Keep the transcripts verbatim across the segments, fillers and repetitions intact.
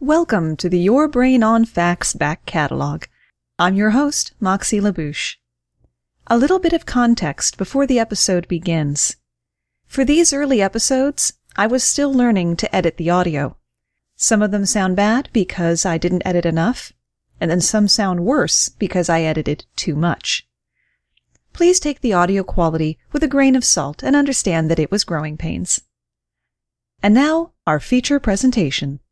Welcome to the Your Brain on Facts back catalog. I'm your host, Moxie LaBouche. A little bit of context before the episode begins. For these early episodes, I was still learning to edit the audio. Some of them sound bad because I didn't edit enough, and then some sound worse because I edited too much. Please take the audio quality with a grain of salt and understand that it was growing pains. And now, our feature presentation.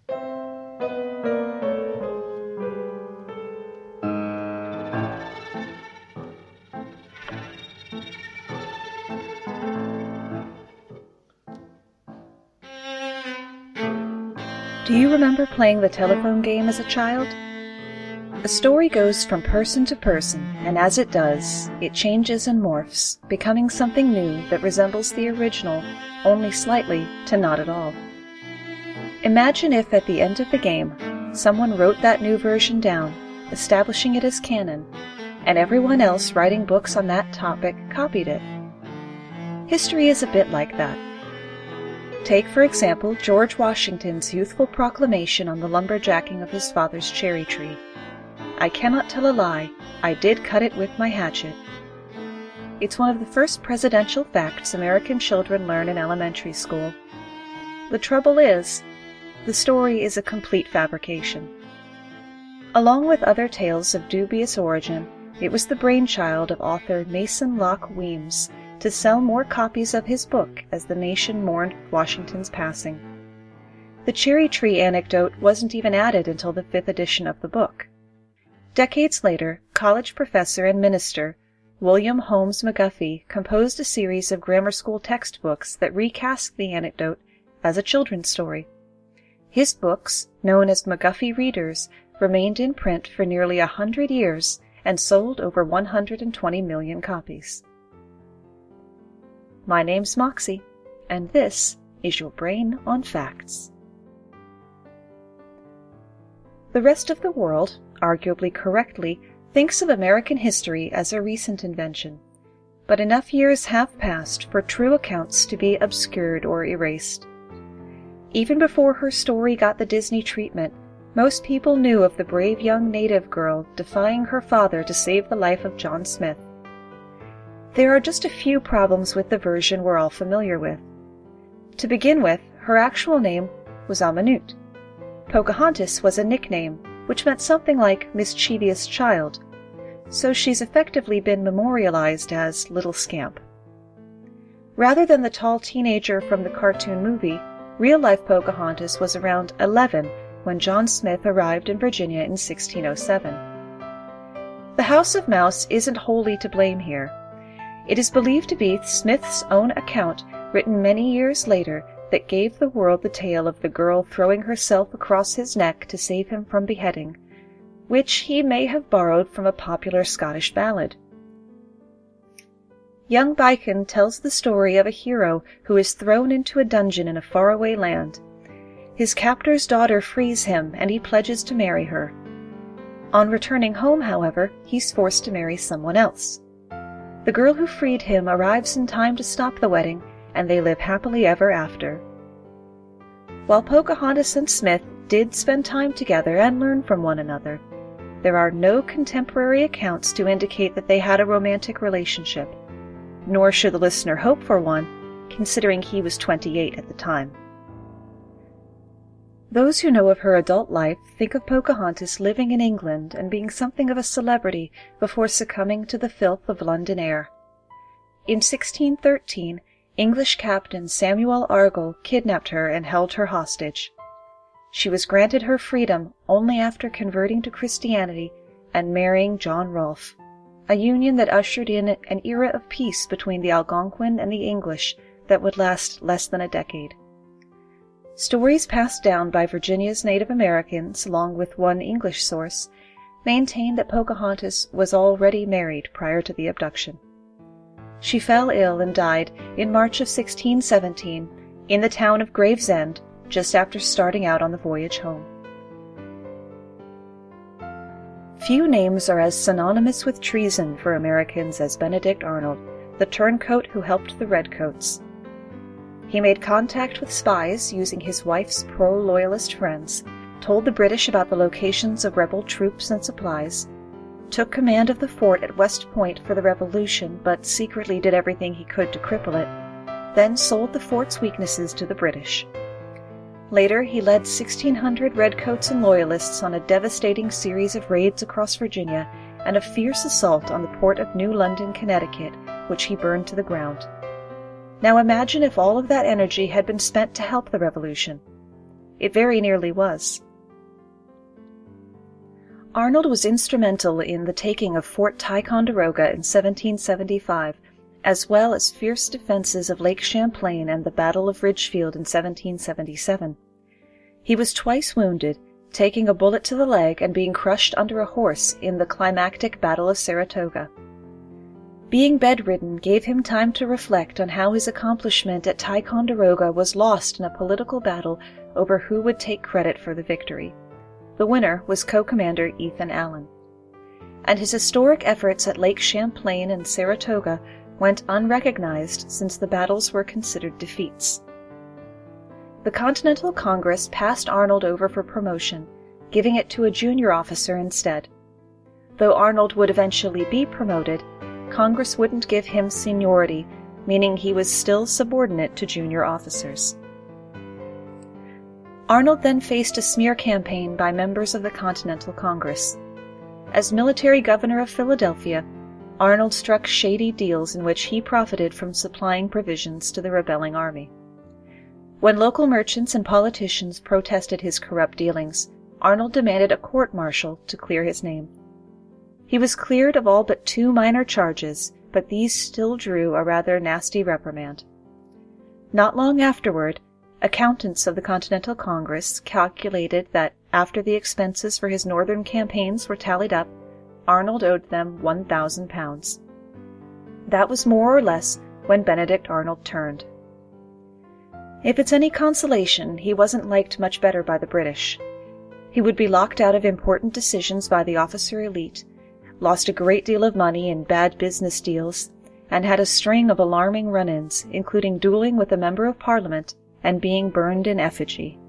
Do you remember playing the telephone game as a child? A story goes from person to person, and as it does, it changes and morphs, becoming something new that resembles the original, only slightly to not at all. Imagine if at the end of the game, someone wrote that new version down, establishing it as canon, and everyone else writing books on that topic copied it. History is a bit like that. Take, for example, George Washington's youthful proclamation on the lumberjacking of his father's cherry tree. I cannot tell a lie, I did cut it with my hatchet. It's one of the first presidential facts American children learn in elementary school. The trouble is, the story is a complete fabrication. Along with other tales of dubious origin, it was the brainchild of author Mason Locke Weems to sell more copies of his book as the nation mourned Washington's passing. The cherry tree anecdote wasn't even added until the fifth edition of the book. Decades later, college professor and minister William Holmes McGuffey composed a series of grammar school textbooks that recast the anecdote as a children's story. His books, known as McGuffey Readers, remained in print for nearly a hundred years and sold over one hundred twenty million copies. My name's Moxie, and this is Your Brain on Facts. The rest of the world, arguably correctly, thinks of American history as a recent invention, but enough years have passed for true accounts to be obscured or erased. Even before her story got the Disney treatment, most people knew of the brave young native girl defying her father to save the life of John Smith. There are just a few problems with the version we're all familiar with. To begin with, her actual name was Amanut. Pocahontas was a nickname, which meant something like mischievous child, so she's effectively been memorialized as Little Scamp. Rather than the tall teenager from the cartoon movie, real-life Pocahontas was around eleven when John Smith arrived in Virginia in sixteen oh seven. The House of Mouse isn't wholly to blame here. It is believed to be Smith's own account, written many years later, that gave the world the tale of the girl throwing herself across his neck to save him from beheading, which he may have borrowed from a popular Scottish ballad. Young Bacon tells the story of a hero who is thrown into a dungeon in a faraway land. His captor's daughter frees him, and he pledges to marry her. On returning home, however, he's forced to marry someone else. The girl who freed him arrives in time to stop the wedding, and they live happily ever after. While Pocahontas and Smith did spend time together and learn from one another, there are no contemporary accounts to indicate that they had a romantic relationship, nor should the listener hope for one, considering he was twenty-eight at the time. Those who know of her adult life think of Pocahontas living in England and being something of a celebrity before succumbing to the filth of London air. In sixteen thirteen, English captain Samuel Argall kidnapped her and held her hostage. She was granted her freedom only after converting to Christianity and marrying John Rolfe, a union that ushered in an era of peace between the Algonquin and the English that would last less than a decade. Stories passed down by Virginia's Native Americans, along with one English source, maintain that Pocahontas was already married prior to the abduction. She fell ill and died in March of sixteen seventeen in the town of Gravesend, just after starting out on the voyage home. Few names are as synonymous with treason for Americans as Benedict Arnold, the turncoat who helped the Redcoats. He made contact with spies using his wife's pro-loyalist friends, told the British about the locations of rebel troops and supplies, took command of the fort at West Point for the Revolution, but secretly did everything he could to cripple it, then sold the fort's weaknesses to the British. Later, he led sixteen hundred redcoats and loyalists on a devastating series of raids across Virginia and a fierce assault on the port of New London, Connecticut, which he burned to the ground. Now imagine if all of that energy had been spent to help the Revolution. It very nearly was. Arnold was instrumental in the taking of Fort Ticonderoga in seventeen seventy-five, as well as fierce defenses of Lake Champlain and the Battle of Ridgefield in seventeen seventy-seven. He was twice wounded, taking a bullet to the leg and being crushed under a horse in the climactic Battle of Saratoga. Being bedridden gave him time to reflect on how his accomplishment at Ticonderoga was lost in a political battle over who would take credit for the victory. The winner was co-commander Ethan Allen. And his historic efforts at Lake Champlain and Saratoga went unrecognized since the battles were considered defeats. The Continental Congress passed Arnold over for promotion, giving it to a junior officer instead. Though Arnold would eventually be promoted, Congress wouldn't give him seniority, meaning he was still subordinate to junior officers. Arnold then faced a smear campaign by members of the Continental Congress. As military governor of Philadelphia, Arnold struck shady deals in which he profited from supplying provisions to the rebelling army. When local merchants and politicians protested his corrupt dealings, Arnold demanded a court-martial to clear his name. He was cleared of all but two minor charges, but these still drew a rather nasty reprimand. Not long afterward, accountants of the Continental Congress calculated that after the expenses for his northern campaigns were tallied up, Arnold owed them one thousand pounds. That was more or less when Benedict Arnold turned. If it's any consolation, he wasn't liked much better by the British. He would be locked out of important decisions by the officer elite, lost a great deal of money in bad business deals, and had a string of alarming run-ins, including dueling with a member of Parliament and being burned in effigy.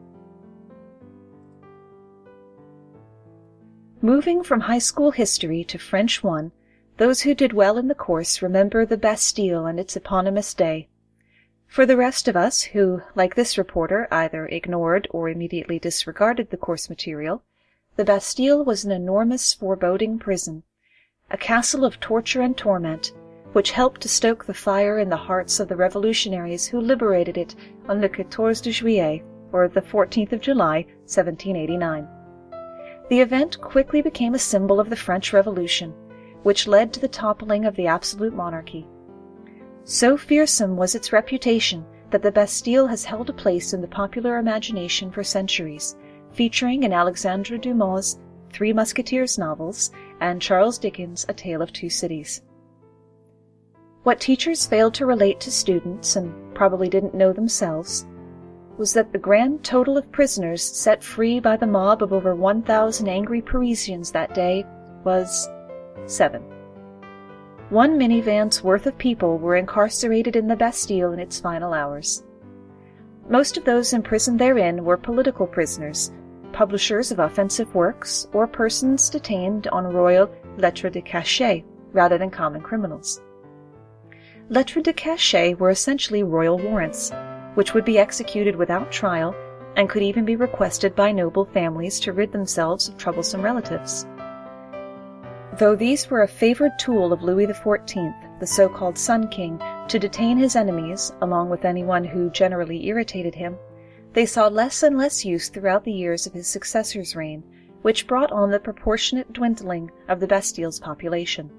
Moving from high school history to French one, those who did well in the course remember the Bastille and its eponymous day. For the rest of us who, like this reporter, either ignored or immediately disregarded the course material, the Bastille was an enormous, foreboding prison, a castle of torture and torment, which helped to stoke the fire in the hearts of the revolutionaries who liberated it on le quatorze de juillet, or the fourteenth of July, seventeen eighty-nine. The event quickly became a symbol of the French Revolution, which led to the toppling of the absolute monarchy. So fearsome was its reputation that the Bastille has held a place in the popular imagination for centuries, featuring in Alexandre Dumas' Three Musketeers novels and Charles Dickens' A Tale of Two Cities. What teachers failed to relate to students, and probably didn't know themselves, was that the grand total of prisoners set free by the mob of over one thousand angry Parisians that day was seven. One minivan's worth of people were incarcerated in the Bastille in its final hours. Most of those imprisoned therein were political prisoners, publishers of offensive works, or persons detained on royal lettres de cachet rather than common criminals. Lettres de cachet were essentially royal warrants, which would be executed without trial and could even be requested by noble families to rid themselves of troublesome relatives. Though these were a favored tool of Louis the Fourteenth, the so-called Sun King, to detain his enemies, along with anyone who generally irritated him, they saw less and less use throughout the years of his successor's reign, which brought on the proportionate dwindling of the Bastille's population.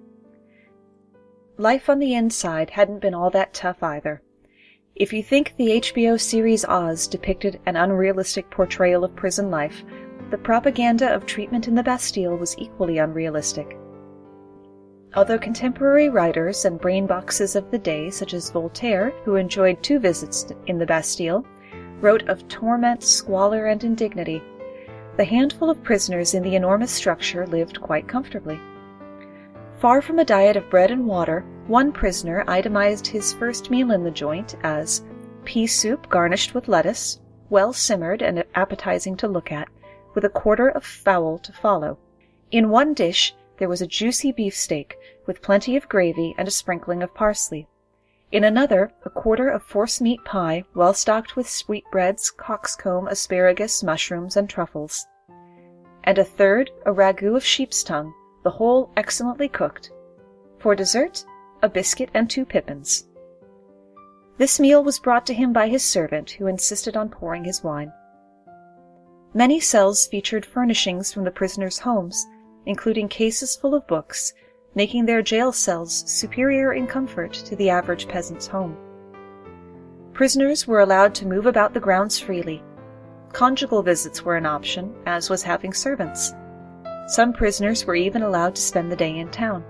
Life on the inside hadn't been all that tough either. If you think the H B O series Oz depicted an unrealistic portrayal of prison life, the propaganda of treatment in the Bastille was equally unrealistic. Although contemporary writers and brainboxes of the day, such as Voltaire, who enjoyed two visits in the Bastille, wrote of torment, squalor, and indignity, the handful of prisoners in the enormous structure lived quite comfortably. Far from a diet of bread and water, one prisoner itemized his first meal in the joint as pea soup garnished with lettuce, well simmered and appetizing to look at, with a quarter of fowl to follow. In one dish there was a juicy beefsteak, with plenty of gravy and a sprinkling of parsley. In another, a quarter of force-meat pie, well stocked with sweetbreads, coxcomb, asparagus, mushrooms, and truffles. And a third, a ragout of sheep's tongue, the whole excellently cooked. For dessert, a biscuit and two pippins. This meal was brought to him by his servant, who insisted on pouring his wine. Many cells featured furnishings from the prisoners' homes, including cases full of books, making their jail cells superior in comfort to the average peasant's home. Prisoners were allowed to move about the grounds freely. Conjugal visits were an option, as was having servants. Some prisoners were even allowed to spend the day in town.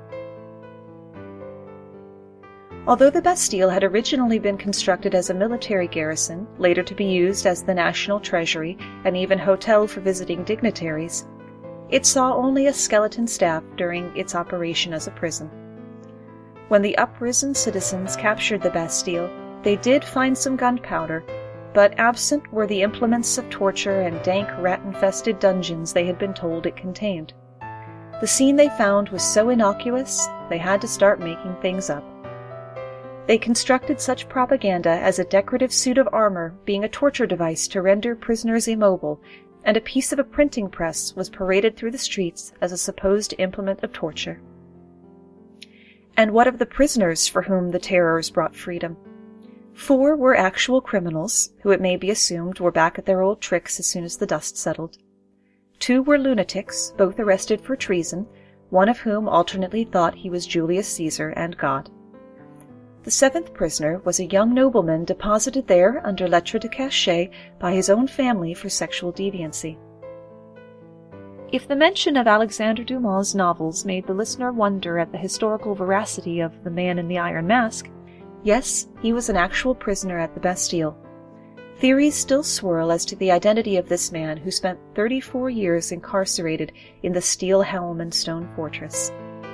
Although the Bastille had originally been constructed as a military garrison, later to be used as the national treasury and even hotel for visiting dignitaries, it saw only a skeleton staff during its operation as a prison. When the uprisen citizens captured the Bastille, they did find some gunpowder, but absent were the implements of torture and dank rat-infested dungeons they had been told it contained. The scene they found was so innocuous, they had to start making things up. They constructed such propaganda as a decorative suit of armor being a torture device to render prisoners immobile, and a piece of a printing press was paraded through the streets as a supposed implement of torture. And what of the prisoners for whom the terrors brought freedom? Four were actual criminals, who it may be assumed were back at their old tricks as soon as the dust settled. Two were lunatics, both arrested for treason, one of whom alternately thought he was Julius Caesar and God. The seventh prisoner was a young nobleman deposited there under lettre de cachet by his own family for sexual deviancy. If the mention of Alexandre Dumas' novels made the listener wonder at the historical veracity of The Man in the Iron Mask, yes, he was an actual prisoner at the Bastille. Theories still swirl as to the identity of this man who spent thirty-four years incarcerated in the steel helm and stone fortress.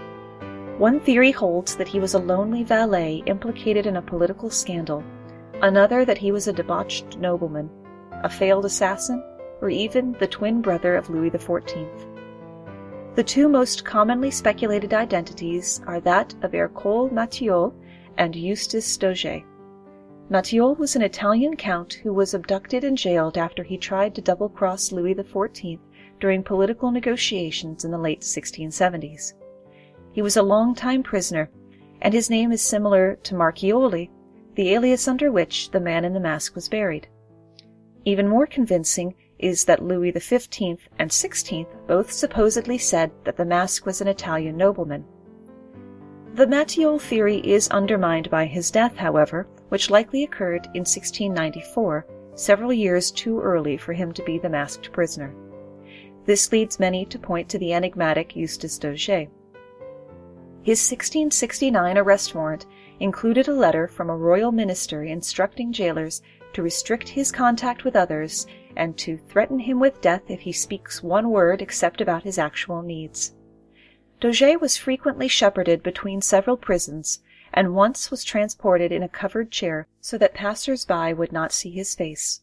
One theory holds that he was a lonely valet implicated in a political scandal, another that he was a debauched nobleman, a failed assassin, or even the twin brother of Louis the Fourteenth. The two most commonly speculated identities are that of Ercole Matthiol and Eustace Dauget. Matthiol was an Italian count who was abducted and jailed after he tried to double-cross Louis the Fourteenth during political negotiations in the late sixteen seventies. He was a long-time prisoner, and his name is similar to Marchioli, the alias under which the Man in the Mask was buried. Even more convincing is that Louis the Fifteenth and Sixteenth both supposedly said that the mask was an Italian nobleman. The Matthiol theory is undermined by his death, however, which likely occurred in sixteen ninety-four, several years too early for him to be the masked prisoner. This leads many to point to the enigmatic Eustace Dauget. His sixteen sixty-nine arrest warrant included a letter from a royal minister instructing jailers to restrict his contact with others and to threaten him with death if he speaks one word except about his actual needs. Dauget was frequently shepherded between several prisons, and once was transported in a covered chair so that passers-by would not see his face.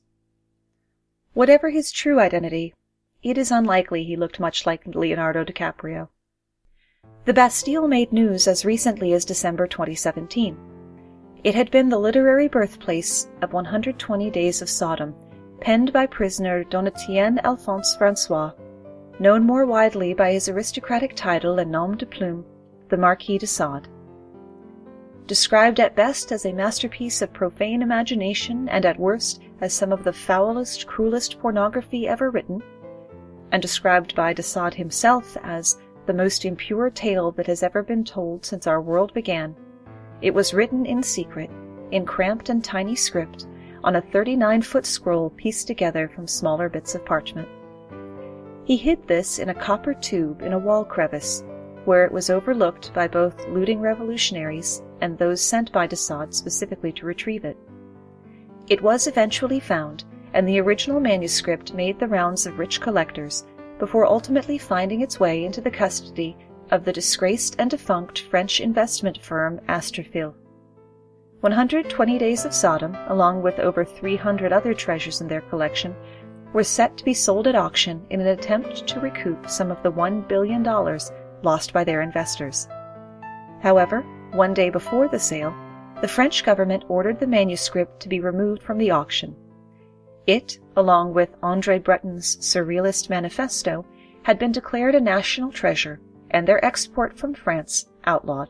Whatever his true identity, it is unlikely he looked much like Leonardo DiCaprio. The Bastille made news as recently as December twenty seventeen. It had been the literary birthplace of one hundred twenty Days of Sodom, penned by prisoner Donatien Alphonse François, known more widely by his aristocratic title and nom de plume, the Marquis de Sade. Described at best as a masterpiece of profane imagination and at worst as some of the foulest, cruelest pornography ever written, and described by de Sade himself as the most impure tale that has ever been told since our world began, it was written in secret, in cramped and tiny script, on a thirty-nine-foot scroll pieced together from smaller bits of parchment. He hid this in a copper tube in a wall crevice, where it was overlooked by both looting revolutionaries and those sent by de Sade specifically to retrieve it. It was eventually found, and the original manuscript made the rounds of rich collectors, before ultimately finding its way into the custody of the disgraced and defunct French investment firm Astrofil. one hundred twenty Days of Sodom, along with over three hundred other treasures in their collection, were set to be sold at auction in an attempt to recoup some of the one billion dollars lost by their investors. However, one day before the sale, the French government ordered the manuscript to be removed from the auction. It, along with André Breton's Surrealist Manifesto, had been declared a national treasure and their export from France outlawed.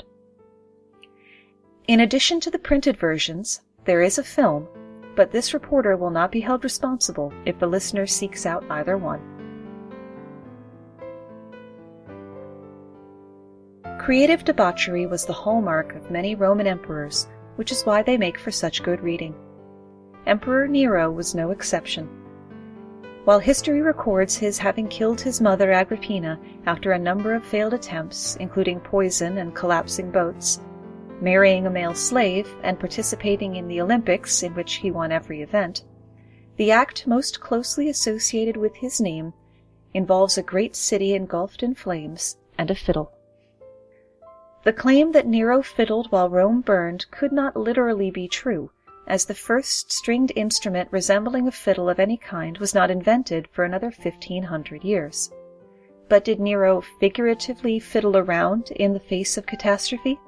In addition to the printed versions, there is a film, but this reporter will not be held responsible if the listener seeks out either one. Creative debauchery was the hallmark of many Roman emperors, which is why they make for such good reading. Emperor Nero was no exception. While history records his having killed his mother Agrippina after a number of failed attempts, including poison and collapsing boats, marrying a male slave, and participating in the Olympics, in which he won every event, the act most closely associated with his name involves a great city engulfed in flames and a fiddle. The claim that Nero fiddled while Rome burned could not literally be true, as the first stringed instrument resembling a fiddle of any kind was not invented for another fifteen hundred years. But did Nero figuratively fiddle around in the face of catastrophe?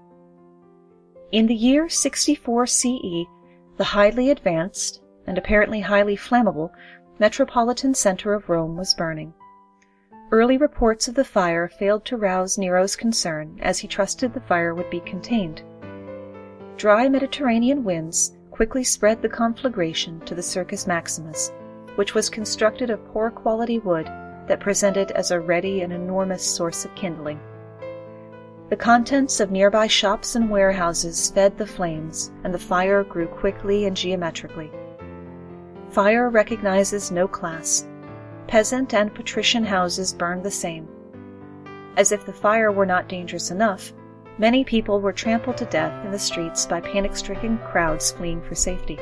In the year sixty-four C E, the highly advanced, and apparently highly flammable, metropolitan center of Rome was burning. Early reports of the fire failed to rouse Nero's concern, as he trusted the fire would be contained. Dry Mediterranean winds quickly spread the conflagration to the Circus Maximus, which was constructed of poor quality wood that presented as a ready and enormous source of kindling. The contents of nearby shops and warehouses fed the flames, and the fire grew quickly and geometrically. Fire recognizes no class. Peasant and patrician houses burned the same. As if the fire were not dangerous enough, many people were trampled to death in the streets by panic-stricken crowds fleeing for safety.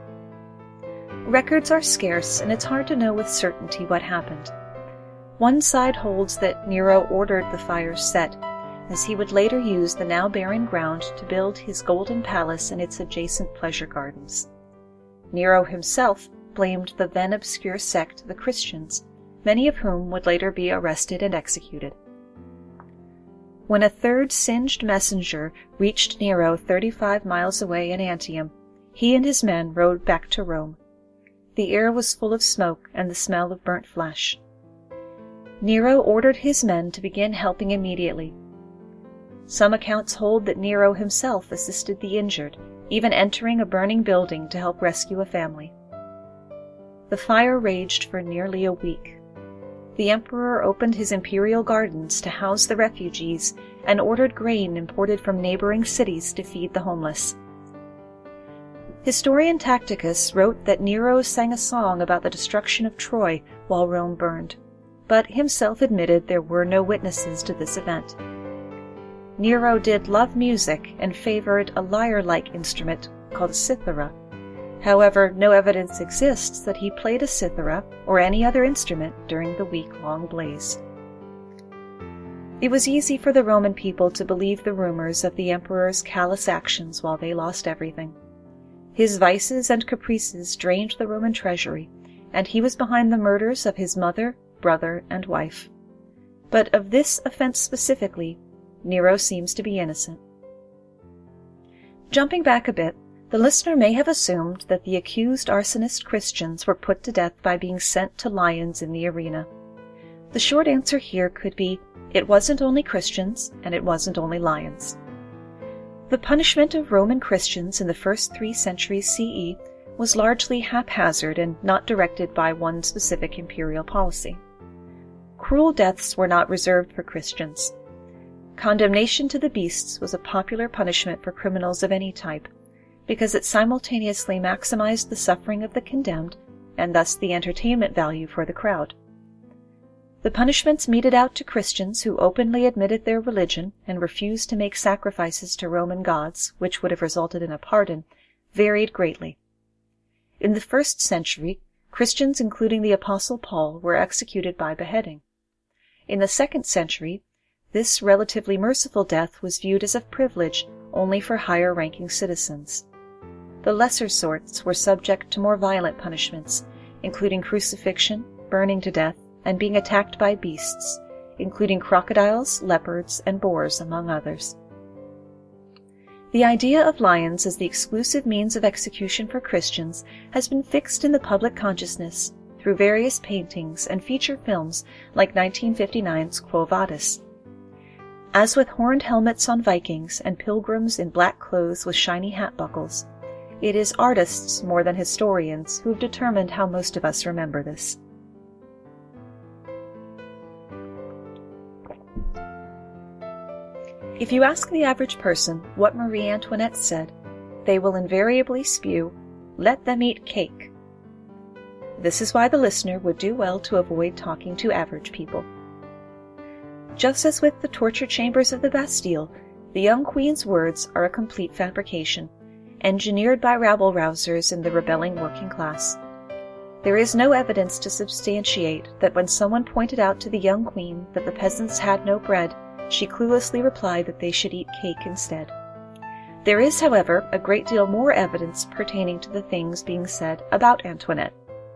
Records are scarce, and it's hard to know with certainty what happened. One side holds that Nero ordered the fires set, as he would later use the now barren ground to build his golden palace and its adjacent pleasure gardens. Nero himself blamed the then obscure sect, the Christians, many of whom would later be arrested and executed. When a third singed messenger reached Nero thirty-five miles away in Antium, he and his men rode back to Rome. The air was full of smoke and the smell of burnt flesh. Nero ordered his men to begin helping immediately. Some accounts hold that Nero himself assisted the injured, even entering a burning building to help rescue a family. The fire raged for nearly a week. The emperor opened his imperial gardens to house the refugees and ordered grain imported from neighboring cities to feed the homeless. Historian Tacitus wrote that Nero sang a song about the destruction of Troy while Rome burned, but himself admitted there were no witnesses to this event. Nero did love music and favored a lyre-like instrument called a cithara. However, no evidence exists that he played a cithara or any other instrument during the week-long blaze. It was easy for the Roman people to believe the rumors of the emperor's callous actions while they lost everything. His vices and caprices drained the Roman treasury, and he was behind the murders of his mother, brother, and wife. But of this offense specifically, Nero seems to be innocent. Jumping back a bit, the listener may have assumed that the accused arsonist Christians were put to death by being sent to lions in the arena. The short answer here could be, it wasn't only Christians, and it wasn't only lions. The punishment of Roman Christians in the first three centuries C E was largely haphazard and not directed by one specific imperial policy. Cruel deaths were not reserved for Christians. Condemnation to the beasts was a popular punishment for criminals of any type, because it simultaneously maximized the suffering of the condemned and thus the entertainment value for the crowd. The punishments meted out to Christians who openly admitted their religion and refused to make sacrifices to Roman gods, which would have resulted in a pardon, varied greatly. In the first century, Christians, including the Apostle Paul, were executed by beheading. In the second century, this relatively merciful death was viewed as a privilege only for higher-ranking citizens. The lesser sorts were subject to more violent punishments, including crucifixion, burning to death, and being attacked by beasts, including crocodiles, leopards, and boars, among others. The idea of lions as the exclusive means of execution for Christians has been fixed in the public consciousness through various paintings and feature films like nineteen fifty-nine's Quo Vadis. As with horned helmets on Vikings and pilgrims in black clothes with shiny hat buckles, it is artists more than historians who have determined how most of us remember this. If you ask the average person what Marie Antoinette said, they will invariably spew, "Let them eat cake." This is why the listener would do well to avoid talking to average people. Just as with the torture chambers of the Bastille, the young queen's words are a complete fabrication, engineered by rabble-rousers in the rebelling working class. There is no evidence to substantiate that when someone pointed out to the young queen that the peasants had no bread, she cluelessly replied that they should eat cake instead. There is, however, a great deal more evidence pertaining to the things being said about Antoinette.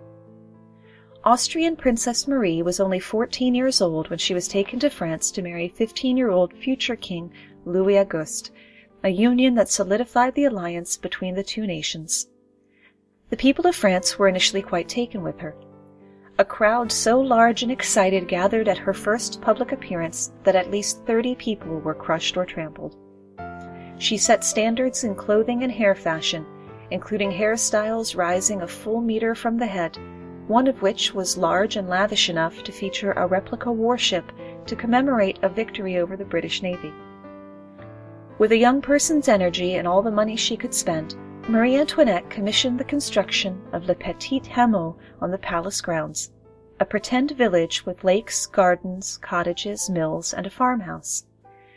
Austrian Princess Marie was only fourteen years old when she was taken to France to marry fifteen-year-old future King Louis Auguste, a union that solidified the alliance between the two nations. The people of France were initially quite taken with her. A crowd so large and excited gathered at her first public appearance that at least thirty people were crushed or trampled. She set standards in clothing and hair fashion, including hairstyles rising a full meter from the head, one of which was large and lavish enough to feature a replica warship to commemorate a victory over the British Navy. With a young person's energy and all the money she could spend, Marie Antoinette commissioned the construction of Le Petit Hameau on the palace grounds, a pretend village with lakes, gardens, cottages, mills, and a farmhouse.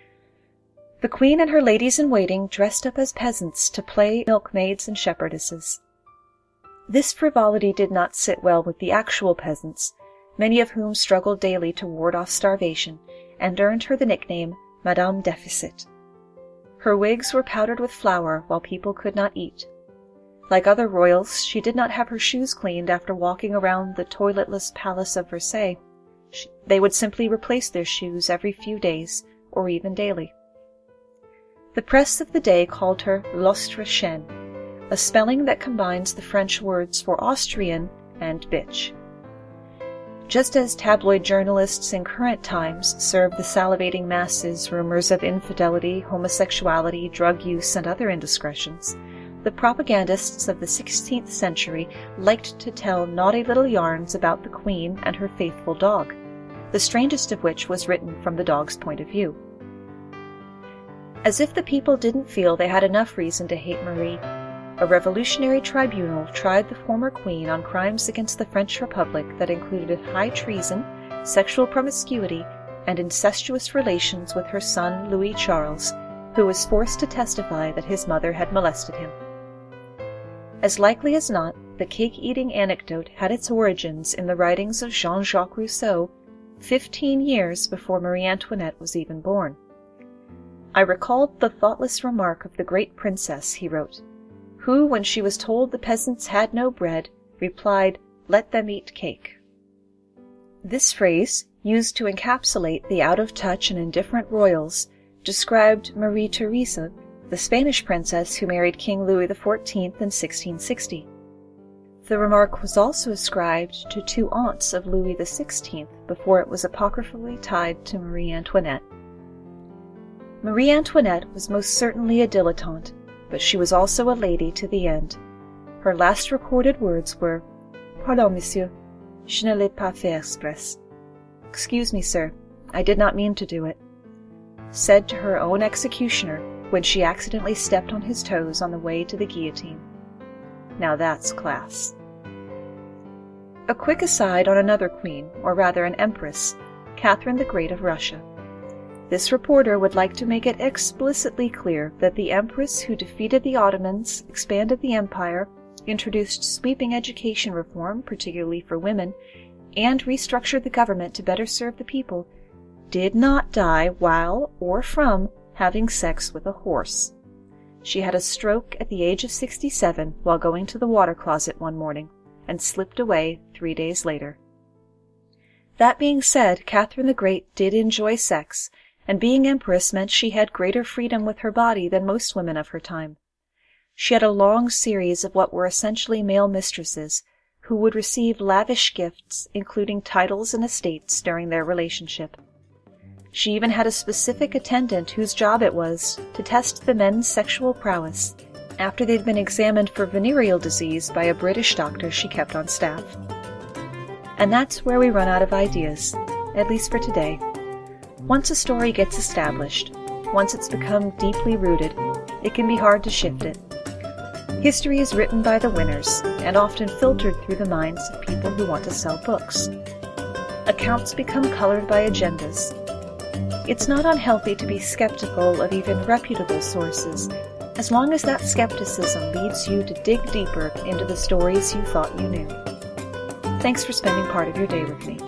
The queen and her ladies-in-waiting dressed up as peasants to play milkmaids and shepherdesses. This frivolity did not sit well with the actual peasants, many of whom struggled daily to ward off starvation, and earned her the nickname Madame Deficit. Her wigs were powdered with flour while people could not eat. Like other royals, she did not have her shoes cleaned after walking around the toiletless palace of Versailles. They would simply replace their shoes every few days, or even daily. The press of the day called her l'Autrichienne, a spelling that combines the French words for Austrian and bitch. Just as tabloid journalists in current times serve the salivating masses rumors of infidelity, homosexuality, drug use, and other indiscretions, the propagandists of the sixteenth century liked to tell naughty little yarns about the queen and her faithful dog, the strangest of which was written from the dog's point of view. As if the people didn't feel they had enough reason to hate Marie, a revolutionary tribunal tried the former queen on crimes against the French Republic that included high treason, sexual promiscuity, and incestuous relations with her son Louis Charles, who was forced to testify that his mother had molested him. As likely as not, the cake-eating anecdote had its origins in the writings of Jean-Jacques Rousseau, fifteen years before Marie Antoinette was even born. I recalled the thoughtless remark of the great princess, he wrote, who, when she was told the peasants had no bread, replied, "Let them eat cake." This phrase, used to encapsulate the out-of-touch and indifferent royals, described Marie Theresa, the Spanish princess who married King Louis the fourteenth in sixteen sixty. The remark was also ascribed to two aunts of Louis the sixteenth before it was apocryphally tied to Marie Antoinette. Marie Antoinette was most certainly a dilettante, but she was also a lady to the end. Her last recorded words were, "Pardon, monsieur, je ne l'ai pas fait exprès." Excuse me, sir, I did not mean to do it, said to her own executioner when she accidentally stepped on his toes on the way to the guillotine. Now that's class. A quick aside on another queen, or rather an empress, Catherine the Great of Russia. This reporter would like to make it explicitly clear that the empress who defeated the Ottomans, expanded the empire, introduced sweeping education reform, particularly for women, and restructured the government to better serve the people, did not die while or from having sex with a horse. She had a stroke at the age of sixty-seven while going to the water closet one morning, and slipped away three days later. That being said, Catherine the Great did enjoy sex, and being empress meant she had greater freedom with her body than most women of her time. She had a long series of what were essentially male mistresses, who would receive lavish gifts, including titles and estates, during their relationship. She even had a specific attendant whose job it was to test the men's sexual prowess after they'd been examined for venereal disease by a British doctor she kept on staff. And that's where we run out of ideas, at least for today. Once a story gets established, once it's become deeply rooted, it can be hard to shift it. History is written by the winners, and often filtered through the minds of people who want to sell books. Accounts become colored by agendas. It's not unhealthy to be skeptical of even reputable sources, as long as that skepticism leads you to dig deeper into the stories you thought you knew. Thanks for spending part of your day with me.